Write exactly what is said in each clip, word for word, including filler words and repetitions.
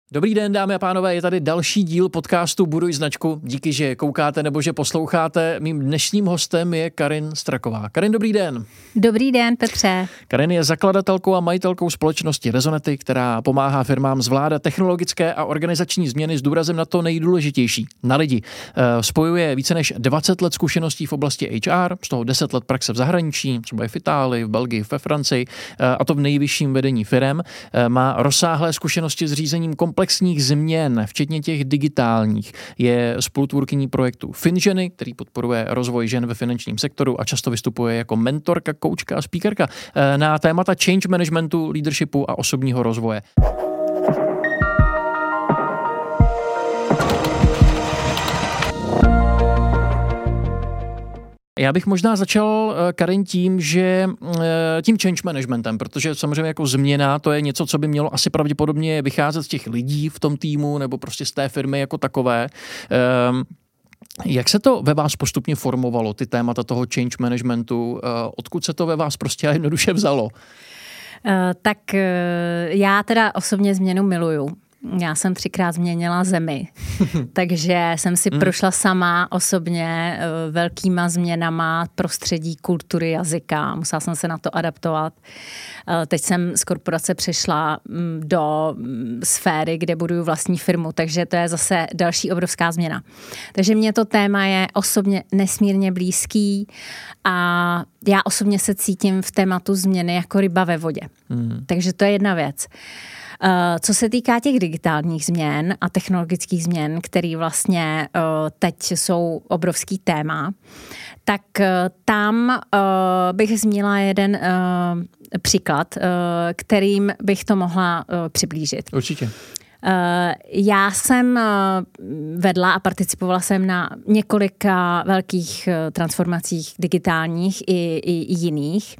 Dobrý den, dámy a pánové, je tady další díl podcastu Buduj značku. Díky, že koukáte nebo že posloucháte. Mým dnešním hostem je Karin Straková. Karin, dobrý den. Dobrý den, Petře. Karin je zakladatelkou a majitelkou společnosti Rezonety, která pomáhá firmám zvládat technologické a organizační změny s důrazem na to nejdůležitější, na lidi. Spojuje více než dvacet let zkušeností v oblasti H R, z toho deset let praxe v zahraničí, třeba v Itálii, v Belgii, ve Francii, a to v nejvyšším vedení firem. Má rozsáhlé zkušenosti s řízením komplexních změn, včetně těch digitálních. Je spolutvůrkyní projektu FinGeny, který podporuje rozvoj žen ve finančním sektoru a často vystupuje jako mentorka, koučka a speakerka na témata change managementu, leadershipu a osobního rozvoje. Já bych možná začal, Karin, tím, že tím change managementem, protože samozřejmě jako změna, to je něco, co by mělo asi pravděpodobně vycházet z těch lidí v tom týmu nebo prostě z té firmy jako takové. Jak se to ve vás postupně formovalo, ty témata toho change managementu? Odkud se to ve vás prostě jednoduše vzalo? Uh, tak uh, já teda osobně změnu miluju. Já jsem třikrát změnila zemi, takže jsem si hmm. prošla sama osobně velkýma změnama prostředí, kultury, jazyka. Musela jsem se na to adaptovat. Teď jsem z korporace přešla do sféry, kde buduju vlastní firmu, takže to je zase další obrovská změna. Takže mně to téma je osobně nesmírně blízký a já osobně se cítím v tématu změny jako ryba ve vodě. Hmm. Takže to je jedna věc. Co se týká těch digitálních změn a technologických změn, které vlastně teď jsou obrovský téma, tak tam bych zmínila jeden příklad, kterým bych to mohla přiblížit. Určitě. Já jsem vedla a participovala jsem na několika velkých transformacích digitálních i, i jiných,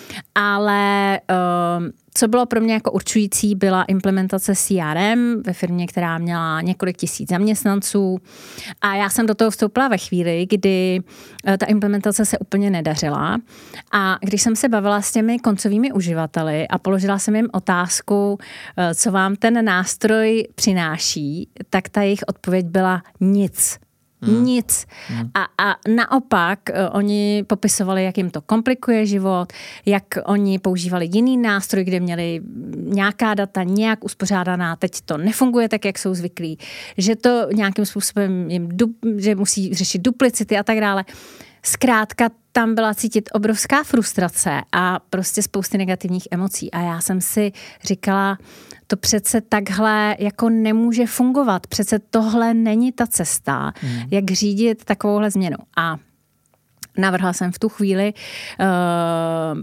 ale co bylo pro mě jako určující, byla implementace C R M ve firmě, která měla několik tisíc zaměstnanců a já jsem do toho vstoupila ve chvíli, kdy ta implementace se úplně nedařila a když jsem se bavila s těmi koncovými uživateli a položila jsem jim otázku, co vám ten nástroj přináší, tak ta jejich odpověď byla nic. Hmm. Nic. Hmm. A, a naopak oni popisovali, jak jim to komplikuje život, jak oni používali jiný nástroj, kde měli nějaká data nějak uspořádaná, teď to nefunguje tak, jak jsou zvyklí, že to nějakým způsobem jim, že musí řešit duplicity a tak dále. Zkrátka tam byla cítit obrovská frustrace a prostě spousty negativních emocí. A já jsem si říkala, to přece takhle jako nemůže fungovat. Přece tohle není ta cesta, hmm. jak řídit takovouhle změnu. A navrhla jsem v tu chvíli uh,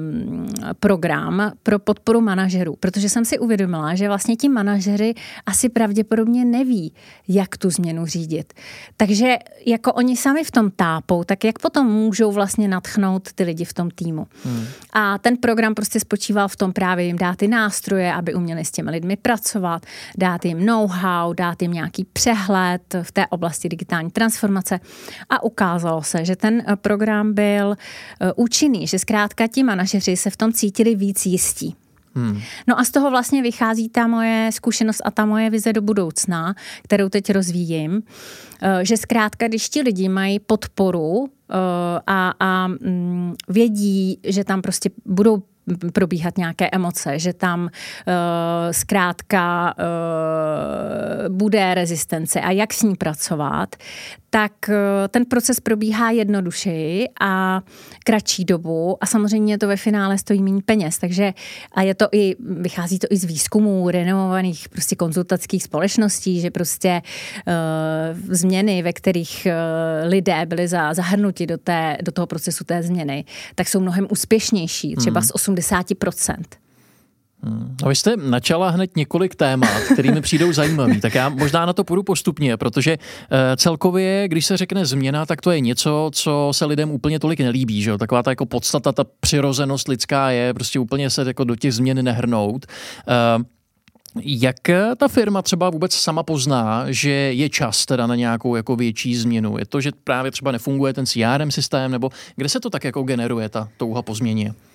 program pro podporu manažerů, protože jsem si uvědomila, že vlastně ti manažeři asi pravděpodobně neví, jak tu změnu řídit. Takže jako oni sami v tom tápou, tak jak potom můžou vlastně nadchnout ty lidi v tom týmu. Hmm. A ten program prostě spočíval v tom právě jim dát ty nástroje, aby uměli s těmi lidmi pracovat, dát jim know-how, dát jim nějaký přehled v té oblasti digitální transformace a ukázalo se, že ten program byl uh, účinný, že zkrátka ti manažeři se v tom cítili víc jistí. Hmm. No a z toho vlastně vychází ta moje zkušenost a ta moje vize do budoucna, kterou teď rozvíjím, uh, že zkrátka, když ti lidi mají podporu uh, a, a um, vědí, že tam prostě budou probíhat nějaké emoce, že tam uh, zkrátka uh, bude rezistence a jak s ní pracovat, tak uh, ten proces probíhá jednodušeji a kratší dobu a samozřejmě to ve finále stojí méně peněz, takže a je to i, vychází to i z výzkumů renomovaných prostě konzultačních společností, že prostě uh, změny, ve kterých uh, lidé byli za, zahrnuti do, té, do toho procesu té změny, tak jsou mnohem úspěšnější, třeba hmm. z osmdesát procent. Hmm. No vy jste načala hned několik témat, které mi přijdou zajímavý, tak já možná na to půjdu postupně, protože uh, celkově, když se řekne změna, tak to je něco, co se lidem úplně tolik nelíbí, že jo? Taková ta jako podstata, ta přirozenost lidská je prostě úplně se jako do těch změn nehrnout. Uh, Jak ta firma třeba vůbec sama pozná, že je čas teda na nějakou jako větší změnu? Je to, že právě třeba nefunguje ten C R M systém, nebo kde se to tak jako generuje, ta touha po změně?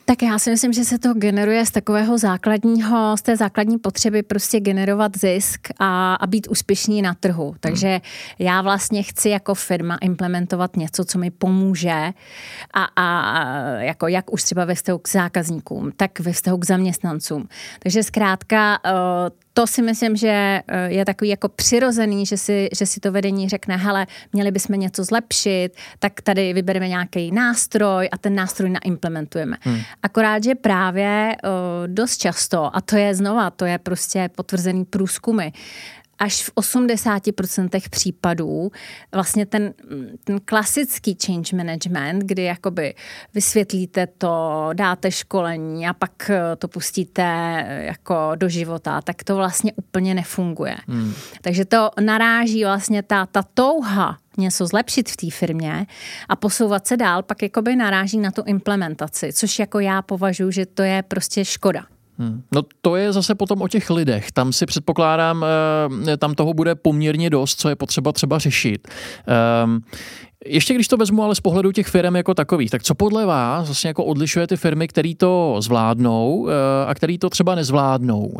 Tak já si myslím, že se to generuje z takového základního, z té základní potřeby prostě generovat zisk a, a být úspěšný na trhu. Takže hmm. já vlastně chci jako firma implementovat něco, co mi pomůže a, a jako jak už třeba ve vztahu k zákazníkům, tak ve vztahu k zaměstnancům. Takže zkrátka to si myslím, že je takový jako přirozený, že si, že si to vedení řekne, hele, měli bychom něco zlepšit, tak tady vybereme nějaký nástroj a ten nástroj naimplementujeme. Hmm. Akorát, že právě uh, dost často, a to je znova, to je prostě potvrzený průzkumy, až v osmdesáti procentech případů vlastně ten, ten klasický change management, kdy jakoby vysvětlíte to, dáte školení a pak to pustíte jako do života, tak to vlastně úplně nefunguje. Hmm. Takže to naráží vlastně ta, ta touha něco zlepšit v té firmě a posouvat se dál, pak jakoby naráží na tu implementaci, což jako já považuji, že to je prostě škoda. Hmm. No to je zase potom o těch lidech. Tam si předpokládám, tam toho bude poměrně dost, co je potřeba třeba řešit. Um, ještě když to vezmu ale z pohledu těch firm jako takových, tak co podle vás vlastně jako odlišuje ty firmy, které to zvládnou a které to třeba nezvládnou?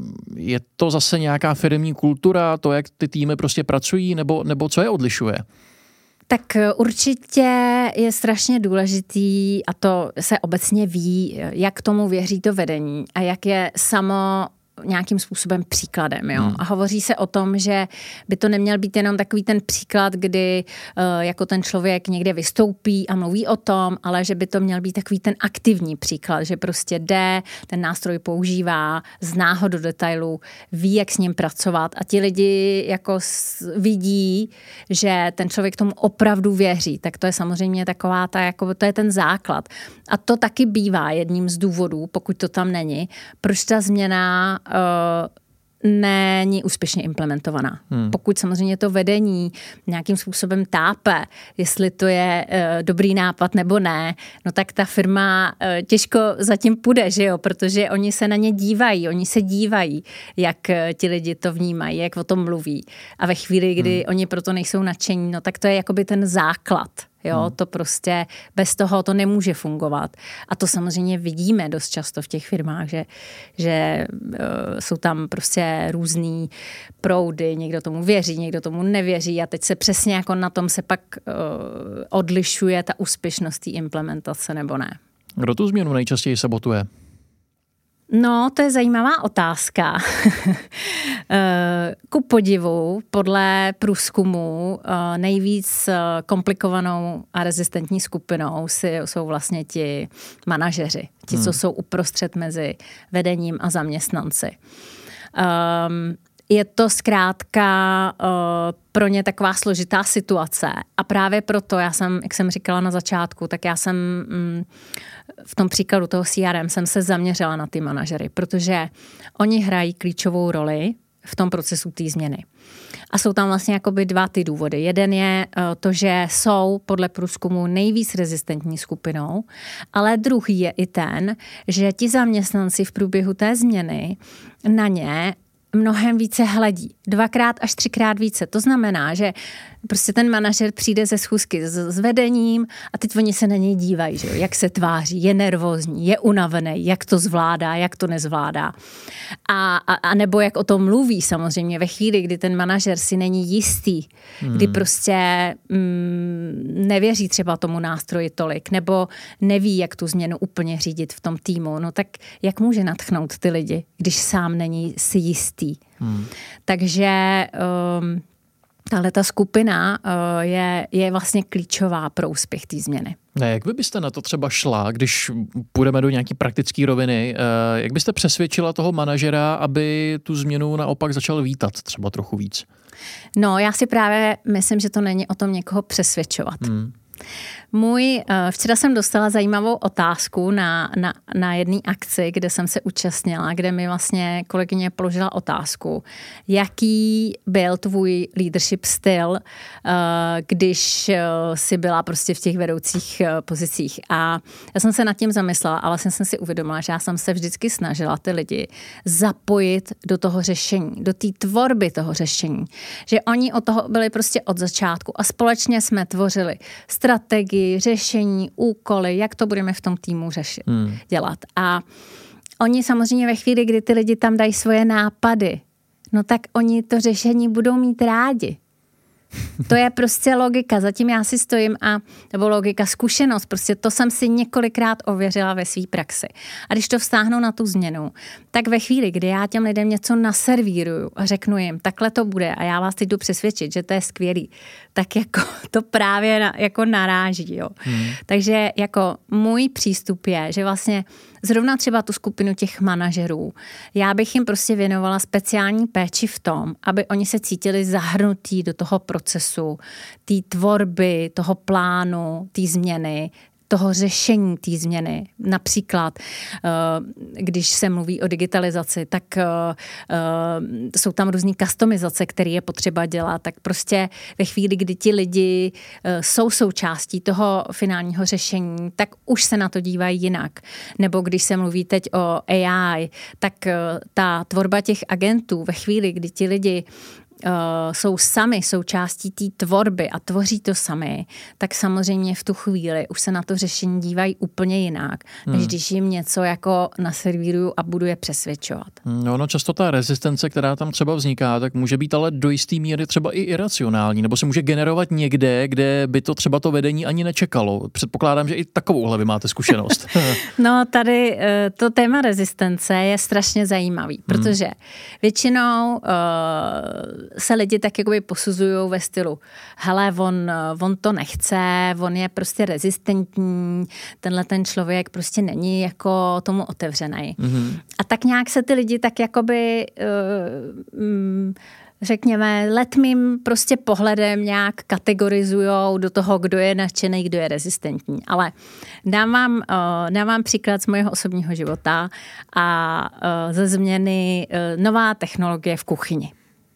Je to zase nějaká firmní kultura, to, jak ty týmy prostě pracují, nebo, nebo co je odlišuje? Tak určitě je strašně důležitý, a to se obecně ví, jak tomu věří to vedení a jak je samo nějakým způsobem příkladem. Jo? Hmm. A hovoří se o tom, že by to neměl být jenom takový ten příklad, kdy uh, jako ten člověk někde vystoupí a mluví o tom, ale že by to měl být takový ten aktivní příklad, že prostě jde, ten nástroj používá, zná ho do detailu, ví, jak s ním pracovat a ti lidi jako vidí, že ten člověk tomu opravdu věří. Tak to je samozřejmě taková ta, jako to je ten základ. A to taky bývá jedním z důvodů, pokud to tam není, proč ta změna Uh, není úspěšně implementovaná. Hmm. Pokud samozřejmě to vedení nějakým způsobem tápe, jestli to je uh, dobrý nápad nebo ne, no tak ta firma uh, těžko zatím půjde, že jo, protože oni se na ně dívají, oni se dívají, jak uh, ti lidi to vnímají, jak o tom mluví. A ve chvíli, kdy hmm. oni proto nejsou nadšení, no tak to je jakoby ten základ. Jo, hmm. to prostě bez toho to nemůže fungovat. A to samozřejmě vidíme dost často v těch firmách, že, že uh, jsou tam prostě různý proudy, někdo tomu věří, někdo tomu nevěří a teď se přesně jako na tom se pak uh, odlišuje ta úspěšnost té implementace nebo ne. Kdo tu změnu nejčastěji sabotuje? No, to je zajímavá otázka. Ku podivu, podle průzkumu nejvíc komplikovanou a rezistentní skupinou jsou vlastně ti manažeři, ti, hmm. co jsou uprostřed mezi vedením a zaměstnanci. Um, Je to zkrátka uh, pro ně taková složitá situace a právě proto, já jsem, jak jsem říkala na začátku, tak já jsem mm, v tom příkladu toho C R M jsem se zaměřila na ty manažery, protože oni hrají klíčovou roli v tom procesu té změny. A jsou tam vlastně jakoby dva ty důvody. Jeden je uh, to, že jsou podle průzkumu nejvíc rezistentní skupinou, ale druhý je i ten, že ti zaměstnanci v průběhu té změny na ně mnohem více hledí. Dvakrát až třikrát více. To znamená, že prostě ten manažer přijde ze schůzky s, s vedením a teď oni se na něj dívají, že jo, jak se tváří, je nervózní, je unavený, jak to zvládá, jak to nezvládá. A, a, a nebo jak o tom mluví samozřejmě ve chvíli, kdy ten manažer si není jistý, hmm. kdy prostě mm, nevěří třeba tomu nástroji tolik, nebo neví, jak tu změnu úplně řídit v tom týmu, no tak jak může nadchnout ty lidi, když sám není si jistý. Hmm. Takže um, tahle ta skupina uh, je, je vlastně klíčová pro úspěch té změny. Ne, jak vy byste na to třeba šla, když půjdeme do nějaký praktické roviny, uh, jak byste přesvědčila toho manažera, aby tu změnu naopak začal vítat třeba trochu víc? No, já si právě myslím, že to není o tom někoho přesvědčovat. Hmm. Můj, včera jsem dostala zajímavou otázku na, na, na jedné akci, kde jsem se účastnila, kde mi vlastně kolegyně položila otázku, jaký byl tvůj leadership styl, když jsi byla prostě v těch vedoucích pozicích. A já jsem se nad tím zamyslela a vlastně jsem si uvědomila, že já jsem se vždycky snažila ty lidi zapojit do toho řešení, do té tvorby toho řešení. Že oni od toho byli prostě od začátku a společně jsme tvořili strategii, strategii, řešení, úkoly, jak to budeme v tom týmu řešit, hmm. dělat. A oni samozřejmě ve chvíli, kdy ty lidi tam dají svoje nápady, no tak oni to řešení budou mít rádi. To je prostě logika, zatím já si stojím a, nebo logika, zkušenost, prostě to jsem si několikrát ověřila ve své praxi. A když to vztáhnu na tu změnu, tak ve chvíli, kdy já těm lidem něco naservíruju a řeknu jim, takhle to bude a já vás teď jdu přesvědčit, že to je skvělý, tak jako to právě na, jako naráží. Jo. Hmm. Takže jako můj přístup je, že vlastně zrovna třeba tu skupinu těch manažerů, já bych jim prostě věnovala speciální péči v tom, aby oni se cítili zahrnutí do toho procesu, té tvorby, toho plánu, té změny, toho řešení té změny. Například, když se mluví o digitalizaci, tak jsou tam různý customizace, které je potřeba dělat, tak prostě ve chvíli, kdy ti lidi jsou součástí toho finálního řešení, tak už se na to dívají jinak. Nebo když se mluví teď o A I, tak ta tvorba těch agentů ve chvíli, kdy ti lidi Uh, jsou sami součástí té tvorby a tvoří to sami, tak samozřejmě v tu chvíli už se na to řešení dívají úplně jinak, než hmm. když jim něco jako naservíruju a budu je přesvědčovat. No, no často ta rezistence, která tam třeba vzniká, tak může být ale do jistý míry třeba i iracionální, nebo se může generovat někde, kde by to třeba to vedení ani nečekalo. Předpokládám, že i takovouhle vy máte zkušenost. No tady to téma rezistence je strašně zajímavý, protože hmm. většinou uh, se lidi tak jakoby posuzují ve stylu, hele, on, on to nechce, on je prostě rezistentní, tenhle ten člověk prostě není jako tomu otevřený. Mm-hmm. A tak nějak se ty lidi tak jakoby, uh, um, řekněme, letmým prostě pohledem nějak kategorizujou do toho, kdo je nadšený, kdo je rezistentní. Ale dám vám, uh, dám vám příklad z mého osobního života a uh, ze změny uh, nová technologie v kuchyni.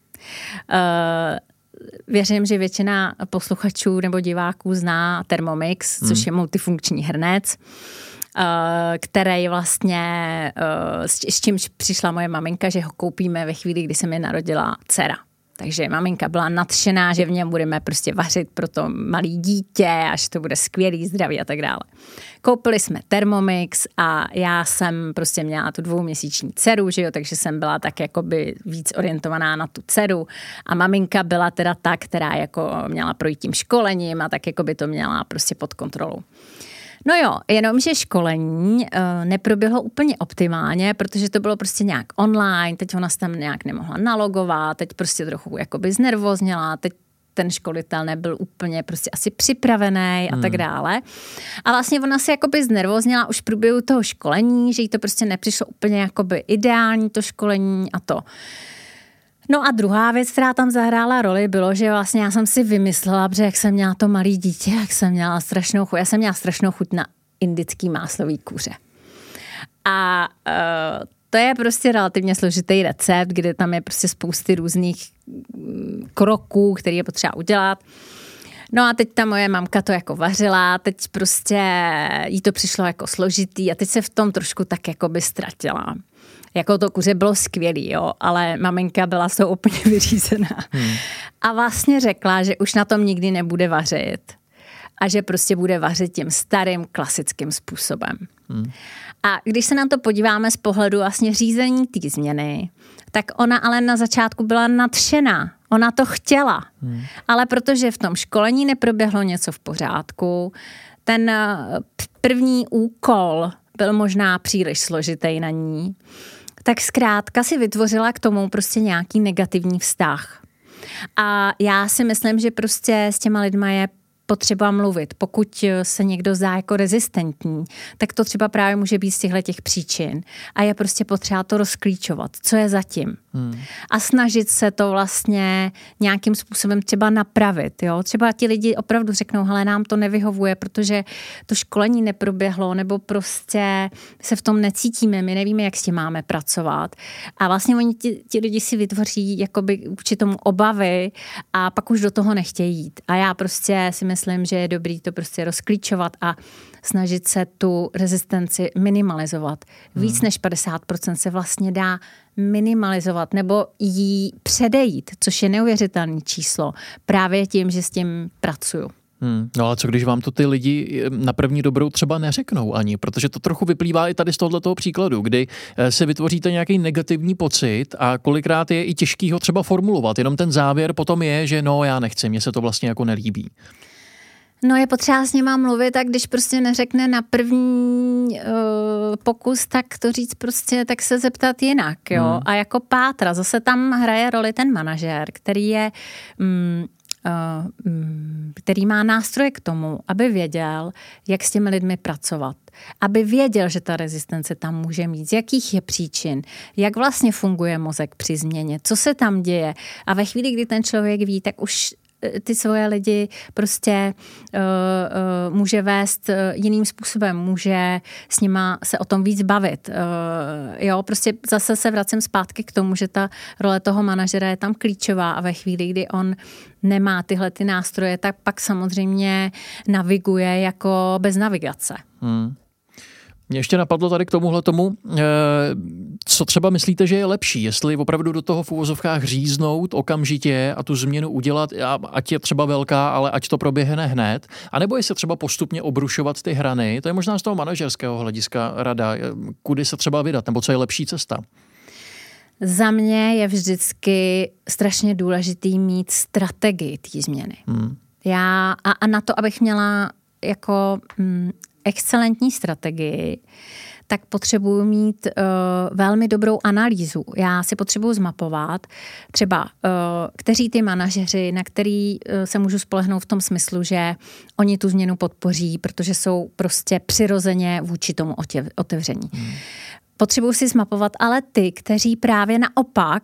Uh, věřím, že většina posluchačů nebo diváků zná Thermomix, hmm. což je multifunkční hrnec, uh, který vlastně, uh, s, s čímž přišla moje maminka, že ho koupíme ve chvíli, kdy se mi narodila dcera. Takže maminka byla nadšená, že v něm budeme prostě vařit pro to malé dítě, až to bude skvělý, zdravý a tak dále. Koupili jsme Thermomix a já jsem prostě měla tu dvouměsíční dceru, že jo, takže jsem byla tak jakoby víc orientovaná na tu dceru a maminka byla teda ta, která jako měla projít tím školením a tak jakoby to měla prostě pod kontrolou. No jo, jenomže školení uh, neproběhlo úplně optimálně, protože to bylo prostě nějak online, teď ona se tam nějak nemohla nalogovat, teď prostě trochu jakoby znervozněla, teď ten školitel nebyl úplně prostě asi připravený a hmm. tak dále. A vlastně ona se jakoby znervozněla už v průběhu toho školení, že jí to prostě nepřišlo úplně jakoby ideální to školení a to. No a druhá věc, která tam zahrála roli, bylo, že vlastně já jsem si vymyslela, protože jak jsem měla to malé dítě, jak jsem měla strašnou chuť, já jsem měla strašnou chuť na indický máslový kuře. A uh, to je prostě relativně složitý recept, kde tam je prostě spousty různých kroků, který je potřeba udělat. No a teď ta moje mamka to jako vařila, teď prostě jí to přišlo jako složitý a teď se v tom trošku tak jako by ztratila. Jako to kuře bylo skvělý, jo, ale maminka byla z toho úplně vyřízená. Hmm. A vlastně řekla, že už na tom nikdy nebude vařit a že prostě bude vařit tím starým klasickým způsobem. Hmm. A když se na to podíváme z pohledu vlastně řízení té změny, tak ona ale na začátku byla nadšená. Ona to chtěla. Hmm. Ale protože v tom školení neproběhlo něco v pořádku, ten první úkol byl možná příliš složitý na ní, tak zkrátka si vytvořila k tomu prostě nějaký negativní vztah. A já si myslím, že prostě s těma lidma je potřeba mluvit. Pokud se někdo zdá jako rezistentní, tak to třeba právě může být z těchto příčin. A je prostě potřeba to rozklíčovat. Co je zatím? Hmm. A snažit se to vlastně nějakým způsobem třeba napravit. Jo? Třeba ti lidi opravdu řeknou, hele, nám to nevyhovuje, protože to školení neproběhlo, nebo prostě se v tom necítíme, my nevíme, jak s tím máme pracovat. A vlastně oni ti, ti lidi si vytvoří jakoby vůči tomu obavy a pak už do toho nechtějí jít. A já prostě si myslím, že je dobrý to prostě rozklíčovat a snažit se tu rezistenci minimalizovat. Víc hmm. než padesát procent se vlastně dá minimalizovat nebo jí předejít, což je neuvěřitelné číslo, právě tím, že s tím pracuju. Hmm. No ale co když vám to ty lidi na první dobrou třeba neřeknou ani, protože to trochu vyplývá i tady z tohoto příkladu, kdy si vytvoříte nějaký negativní pocit a kolikrát je i těžký ho třeba formulovat, jenom ten závěr potom je, že no já nechci, mně se to vlastně jako nelíbí. No je potřeba s nima mluvit a když prostě neřekne na první uh, pokus, tak to říct prostě, tak se zeptat jinak, jo. Hmm. A jako pátra, zase tam hraje roli ten manažér, který je... Um, který má nástroje k tomu, aby věděl, jak s těmi lidmi pracovat. Aby věděl, že ta rezistence tam může mít, z jakých je příčin, jak vlastně funguje mozek při změně, co se tam děje. A ve chvíli, kdy ten člověk ví, tak už ty svoje lidi prostě uh, uh, může vést uh, jiným způsobem, může s nima se o tom víc bavit. Uh, jo, prostě zase se vracím zpátky k tomu, že ta role toho manažera je tam klíčová a ve chvíli, kdy on nemá tyhle ty nástroje, tak pak samozřejmě naviguje jako bez navigace. Hmm. Mě ještě napadlo tady k tomuhle tomu, co třeba myslíte, že je lepší, jestli opravdu do toho v uvozovkách říznout okamžitě a tu změnu udělat, ať je třeba velká, ale ať to proběhne hned, anebo jestli třeba postupně obrušovat ty hrany, to je možná z toho manažerského hlediska rada, kudy se třeba vydat, nebo co je lepší cesta? Za mě je vždycky strašně důležitý mít strategii té změny. Hmm. Já a, a na to, abych měla jako... Mm, excelentní strategii, tak potřebuji mít uh, velmi dobrou analýzu. Já si potřebuji zmapovat třeba, uh, kteří ty manažeři, na který uh, se můžu spolehnout v tom smyslu, že oni tu změnu podpoří, protože jsou prostě přirozeně vůči tomu otěv, otevření. Hmm. Potřebuji si zmapovat ale ty, kteří právě naopak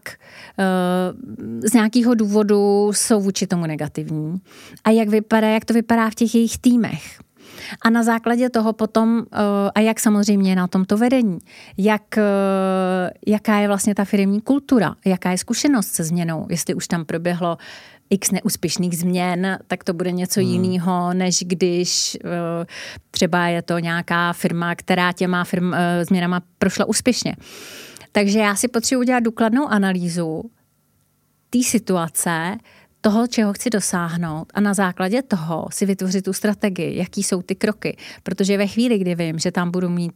uh, z nějakého důvodu jsou vůči tomu negativní. A jak vypadá, jak to vypadá v těch jejich týmech. A na základě toho potom, a jak samozřejmě na tomto vedení, jak, jaká je vlastně ta firemní kultura, jaká je zkušenost se změnou, jestli už tam proběhlo x neúspěšných změn, tak to bude něco hmm. jiného, než když třeba je to nějaká firma, která těma firm, změnama prošla úspěšně. Takže já si potřebuji udělat důkladnou analýzu té situace, toho, čeho chci dosáhnout a na základě toho si vytvořit tu strategii, jaký jsou ty kroky. Protože ve chvíli, kdy vím, že tam budu mít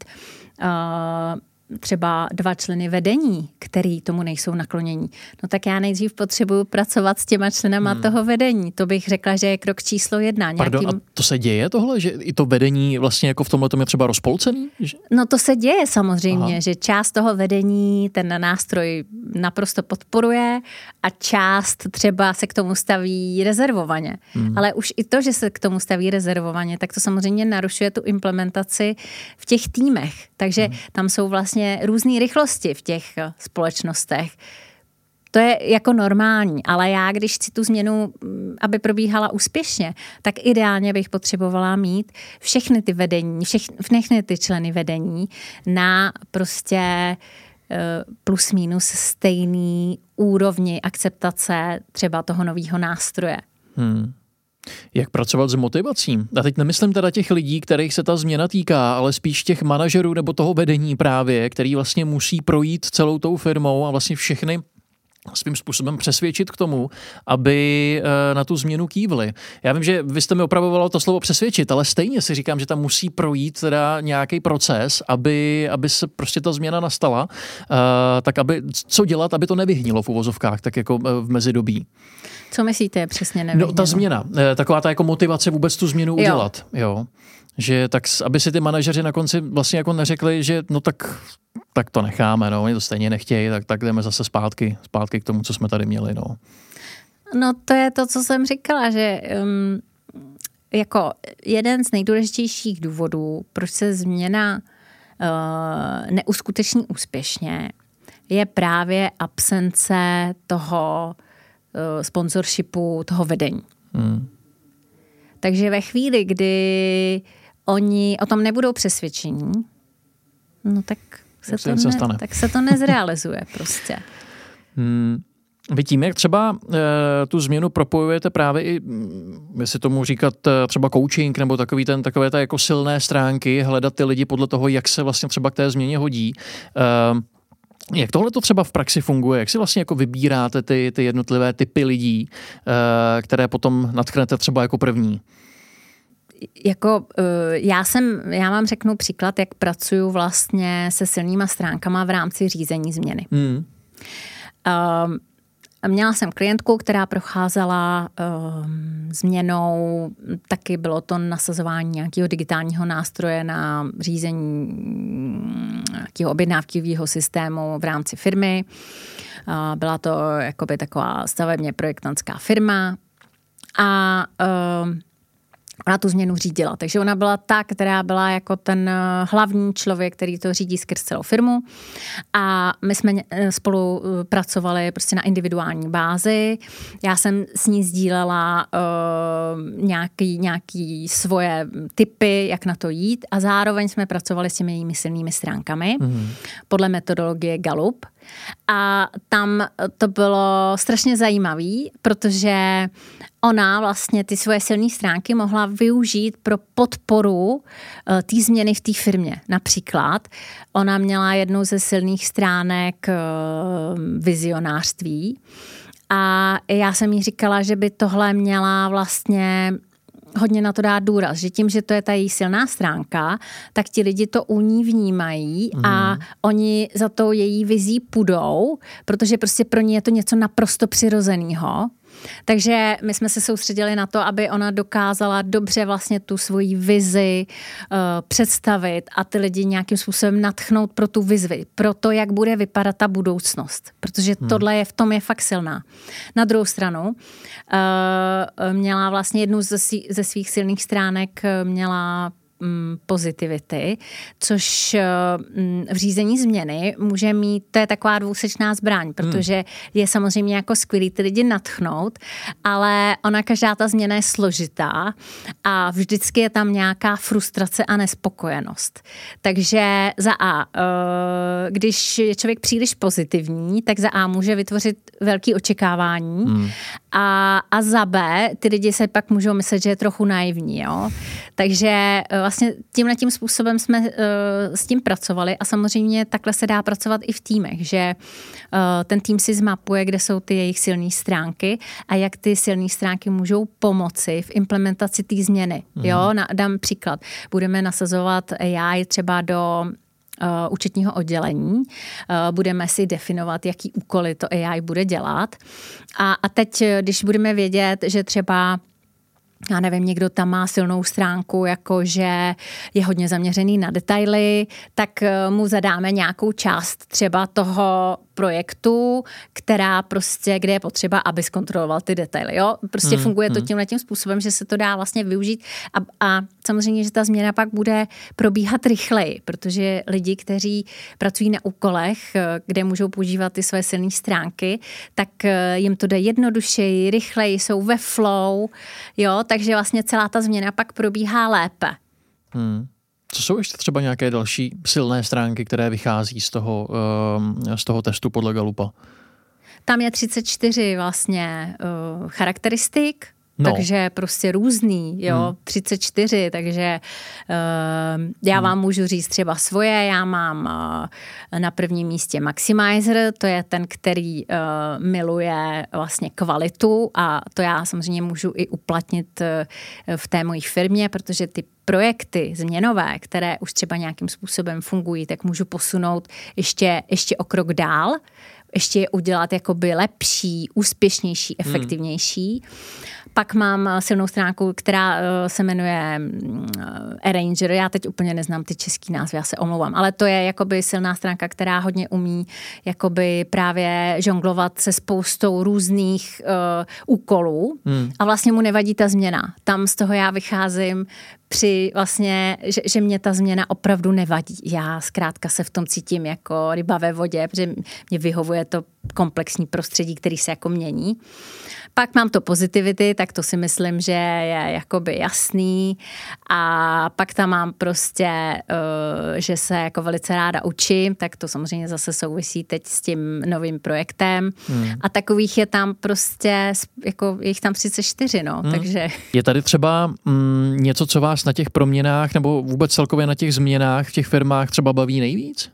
uh, třeba dva členy vedení, který tomu nejsou naklonění, no tak já nejdřív potřebuju pracovat s těma členama hmm. toho vedení. To bych řekla, že je krok číslo jedna. Pardon, nějakým... a to se děje tohle? Že i to vedení vlastně jako v tomhle tom je třeba rozpolcený? Že... No to se děje samozřejmě, Aha. že část toho vedení ten nástroj naprosto podporuje a část třeba se k tomu staví rezervovaně. Hmm. Ale už i to, že se k tomu staví rezervovaně, tak to samozřejmě narušuje tu implementaci v těch týmech. Takže hmm. tam jsou vlastně různé rychlosti v těch společnostech. To je jako normální, ale já, když chci tu změnu, aby probíhala úspěšně, tak ideálně bych potřebovala mít všechny ty vedení, všechny ty členy vedení na prostě plus minus stejný úrovni akceptace třeba toho nového nástroje. Hmm. Jak pracovat s motivací? A teď nemyslím teda těch lidí, kterých se ta změna týká, ale spíš těch manažerů nebo toho vedení právě, který vlastně musí projít celou tou firmou a vlastně všechny svým způsobem přesvědčit k tomu, aby na tu změnu kývli. Já vím, že vy jste mi opravovalo to slovo přesvědčit, ale stejně si říkám, že tam musí projít teda nějaký proces, aby, aby se prostě ta změna nastala, tak aby, co dělat, aby to nevyhnilo v uvozovkách, tak jako v mezidobí. Co myslíte přesně nevyhnilo? No ta změna, taková ta jako motivace vůbec tu změnu udělat, jo. jo. Že tak, aby si ty manažeři na konci vlastně jako neřekli, že no tak, tak to necháme, no, oni to stejně nechtějí, tak, tak jdeme zase zpátky, zpátky k tomu, co jsme tady měli, no. No to je to, co jsem říkala, že um, jako jeden z nejdůležitějších důvodů, proč se změna uh, neuskuteční úspěšně, je právě absence toho uh, sponsorshipu, toho vedení. Hmm. Takže ve chvíli, kdy oni o tom nebudou přesvědčení, no tak se, to, se, ne, tak se to nezrealizuje prostě. Hmm. Vy tím, jak třeba e, tu změnu propojujete právě i, jestli tomu říkat e, třeba coaching nebo takový ten, takové ty jako silné stránky, hledat ty lidi podle toho, jak se vlastně třeba k té změně hodí. E, Jak tohle to třeba v praxi funguje? Jak si vlastně jako vybíráte ty, ty jednotlivé typy lidí, které potom natchnete třeba jako první? jako já jsem, já vám řeknu příklad, jak pracuju vlastně se silnýma stránkama v rámci řízení změny. Mm. Uh, Měla jsem klientku, která procházela uh, změnou, taky bylo to nasazování nějakého digitálního nástroje na řízení nějakého objednávkového systému v rámci firmy. Uh, byla to jakoby taková stavebně projektantská firma a uh, ona tu změnu řídila. Takže ona byla ta, která byla jako ten hlavní člověk, který to řídí skrz celou firmu. A my jsme spolu pracovali prostě na individuální bázi. Já jsem s ní sdílela uh, nějaký, nějaký svoje tipy, jak na to jít. A zároveň jsme pracovali s těmi jejími silnými stránkami mm. podle metodologie Gallup. A tam to bylo strašně zajímavý, protože ona vlastně ty svoje silné stránky mohla využít pro podporu té změny v té firmě. Například ona měla jednu ze silných stránek vizionářství a já jsem jí říkala, že by tohle měla vlastně hodně na to dát důraz, že tím, že to je ta její silná stránka, tak ti lidi to u ní vnímají mm. a oni za to její vizí půjdou, protože prostě pro ní je to něco naprosto přirozeného. Takže my jsme se soustředili na to, aby ona dokázala dobře vlastně tu svoji vizi uh, představit a ty lidi nějakým způsobem nadchnout pro tu vizi, pro to, jak bude vypadat ta budoucnost. Protože hmm. tohle je v tom je fakt silná. Na druhou stranu uh, měla vlastně jednu ze, ze svých silných stránek měla pozitivity, což v řízení změny může mít, to je taková dvousečná zbraň, protože je samozřejmě jako skvělý ty lidi nadchnout, ale ona každá ta změna je složitá a vždycky je tam nějaká frustrace a nespokojenost. Takže za A, když je člověk příliš pozitivní, tak za A může vytvořit velké očekávání hmm. a, a za B, ty lidi se pak můžou myslet, že je trochu naivní, jo. Takže vlastně tímhletím způsobem jsme uh, s tím pracovali a samozřejmě takhle se dá pracovat i v týmech, že uh, ten tým si zmapuje, kde jsou ty jejich silné stránky a jak ty silné stránky můžou pomoci v implementaci té změny. Mm. Jo, na, dám příklad. Budeme nasazovat A I třeba do Uh, účetního oddělení. Uh, budeme si definovat, jaký úkoly to A I bude dělat. A, a teď, když budeme vědět, že třeba já nevím, někdo tam má silnou stránku, jakože je hodně zaměřený na detaily, tak mu zadáme nějakou část třeba toho projektu, která prostě, kde je potřeba, aby zkontroloval ty detaily. Jo? Prostě hmm, funguje to tímhletím způsobem, že se to dá vlastně využít a, a samozřejmě, že ta změna pak bude probíhat rychleji, protože lidi, kteří pracují na úkolech, kde můžou používat ty své silné stránky, tak jim to jde jednodušeji, rychleji, jsou ve flow, jo, takže vlastně celá ta změna pak probíhá lépe. Hmm. Co jsou ještě třeba nějaké další silné stránky, které vychází z toho, z toho testu podle Gallupa? Tam je třicet čtyři vlastně uh, charakteristik, no. Takže prostě různý, jo, hmm. třicet čtyři, takže uh, já vám hmm. můžu říct třeba svoje, já mám uh, na prvním místě maximizer, to je ten, který uh, miluje vlastně kvalitu a to já samozřejmě můžu i uplatnit uh, v té mojí firmě, protože ty projekty změnové, které už třeba nějakým způsobem fungují, tak můžu posunout ještě, ještě o krok dál, ještě je udělat jakoby lepší, úspěšnější, efektivnější. Hmm. Pak mám silnou stránku, která se jmenuje Arranger. Já teď úplně neznám ty český názvy, já se omlouvám, ale to je jakoby silná stránka, která hodně umí jakoby právě žonglovat se spoustou různých uh, úkolů hmm. a vlastně mu nevadí ta změna. Tam z toho já vycházím při vlastně, že, že mě ta změna opravdu nevadí. Já zkrátka se v tom cítím jako ryba ve vodě, protože mě vyhovuje to komplexní prostředí, který se jako mění. Pak mám to positivity, tak to si myslím, že je jakoby jasný a pak tam mám prostě, uh, že se jako velice ráda učím, tak to samozřejmě zase souvisí teď s tím novým projektem hmm. a takových je tam prostě, jako je jich tam třicet čtyři, no, hmm. takže. Je tady třeba mm, něco, co vás na těch proměnách nebo vůbec celkově na těch změnách v těch firmách třeba baví nejvíc?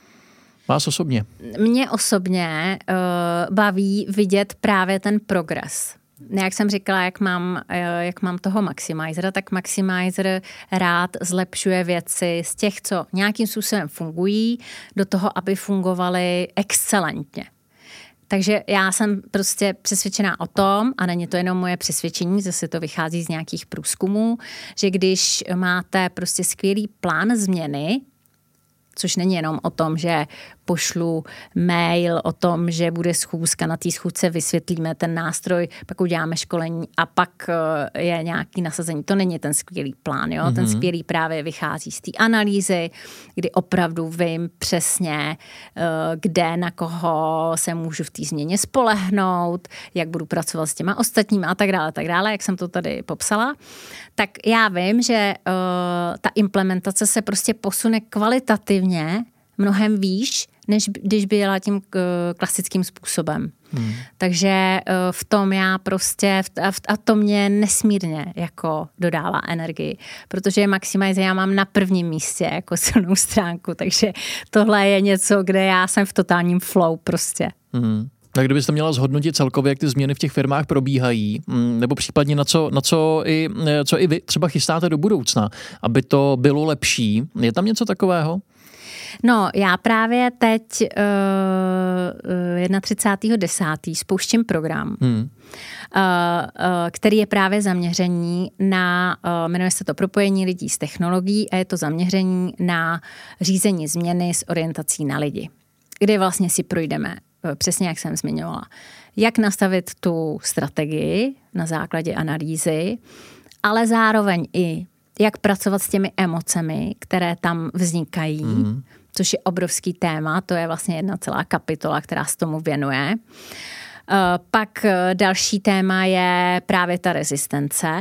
Vás osobně? Mě osobně uh, baví vidět právě ten progres. Jak jsem říkala, jak mám, jak mám toho maximizera, tak maximizer rád zlepšuje věci z těch, co nějakým způsobem fungují, do toho, aby fungovaly excelentně. Takže já jsem prostě přesvědčená o tom, a není to jenom moje přesvědčení, zase to vychází z nějakých průzkumů, že když máte prostě skvělý plán změny, což není jenom o tom, že pošlu mail o tom, že bude schůzka, na té schůzce vysvětlíme ten nástroj, pak uděláme školení a pak je nějaký nasazení. To není ten skvělý plán, jo? Mm-hmm. Ten skvělý právě vychází z té analýzy, kdy opravdu vím přesně, kde, na koho se můžu v té změně spolehnout, jak budu pracovat s těma ostatními a tak dále, tak dále, jak jsem to tady popsala. Tak já vím, že uh, ta implementace se prostě posune kvalitativně mnohem výš, než když by jela tím klasickým způsobem. Hmm. Takže v tom já prostě, a to mě nesmírně jako dodává energii, protože Maximize já mám na prvním místě jako silnou stránku, takže tohle je něco, kde já jsem v totálním flow prostě. Hmm. Tak kdybyste měla zhodnotit celkově, jak ty změny v těch firmách probíhají, nebo případně na co, na co, i, co i vy třeba chystáte do budoucna, aby to bylo lepší, je tam něco takového? No, já právě teď uh, třicátého prvního desátého spouštím program, hmm. uh, uh, který je právě zaměření na, uh, jmenuje se to propojení lidí s technologií a je to zaměření na řízení změny s orientací na lidi, kdy vlastně si projdeme, uh, přesně jak jsem zmiňovala, jak nastavit tu strategii na základě analýzy, ale zároveň i jak pracovat s těmi emocemi, které tam vznikají, mm. což je obrovský téma, to je vlastně jedna celá kapitola, která se tomu věnuje. Pak další téma je právě ta rezistence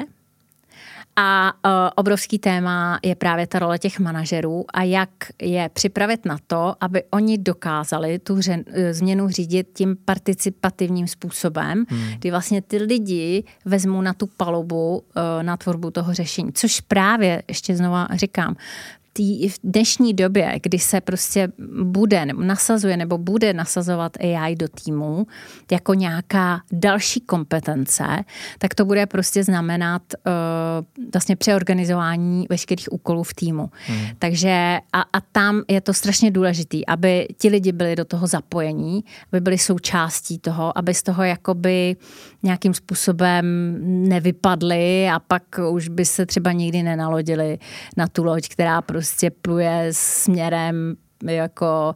a obrovský téma je právě ta role těch manažerů a jak je připravit na to, aby oni dokázali tu změnu řídit tím participativním způsobem, hmm. kdy vlastně ty lidi vezmou na tu palubu na tvorbu toho řešení, což právě, ještě znova říkám, v dnešní době, kdy se prostě bude nasazuje nebo bude nasazovat A I do týmu jako nějaká další kompetence, tak to bude prostě znamenat uh, vlastně přeorganizování veškerých úkolů v týmu. Hmm. Takže a, a tam je to strašně důležitý, aby ti lidi byli do toho zapojení, aby byli součástí toho, aby z toho jakoby nějakým způsobem nevypadli a pak už by se třeba nikdy nenalodili na tu loď, která prostě prostě pluje směrem jako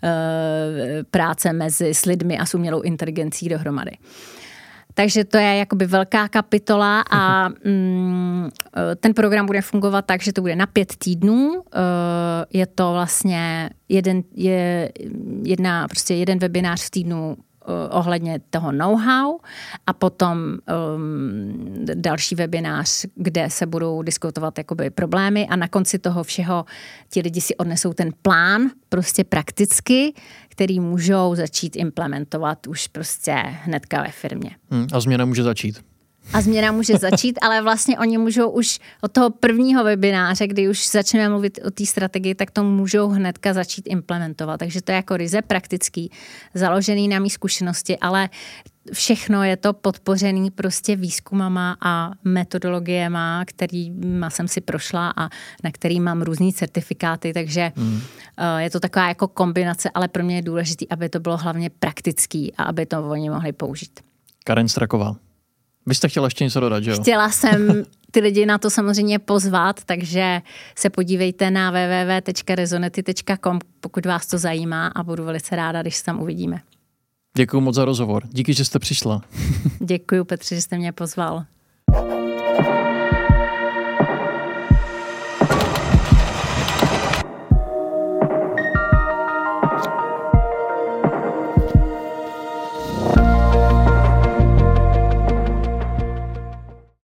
e, práce mezi s lidmi a s umělou inteligencí dohromady. Takže to je jakoby velká kapitola a mm, ten program bude fungovat tak, že to bude na pět týdnů. Je to vlastně jeden, je jedna, prostě jeden webinář v týdnu ohledně toho know-how a potom um, další webinář, kde se budou diskutovat jakoby problémy a na konci toho všeho ti lidi si odnesou ten plán prostě prakticky, který můžou začít implementovat už prostě hnedka ve firmě. Hmm, a změna může začít. A změna může začít, ale vlastně oni můžou už od toho prvního webináře, kdy už začneme mluvit o té strategii, tak to můžou hnedka začít implementovat. Takže to je jako ryze praktický, založený na mý zkušenosti, ale všechno je to podpořený prostě výzkumama a metodologiema, kterýma jsem si prošla a na který mám různý certifikáty, takže hmm. je to taková jako kombinace, ale pro mě je důležitý, aby to bylo hlavně praktický a aby to oni mohli použít. Karen Straková. Vy jste chtěla ještě něco dodat, že jo? Chtěla jsem ty lidi na to samozřejmě pozvat, takže se podívejte na w w w tečka rezonety tečka com, pokud vás to zajímá a budu velice ráda, když se tam uvidíme. Děkuju moc za rozhovor. Díky, že jste přišla. Děkuju, Petře, že jste mě pozval.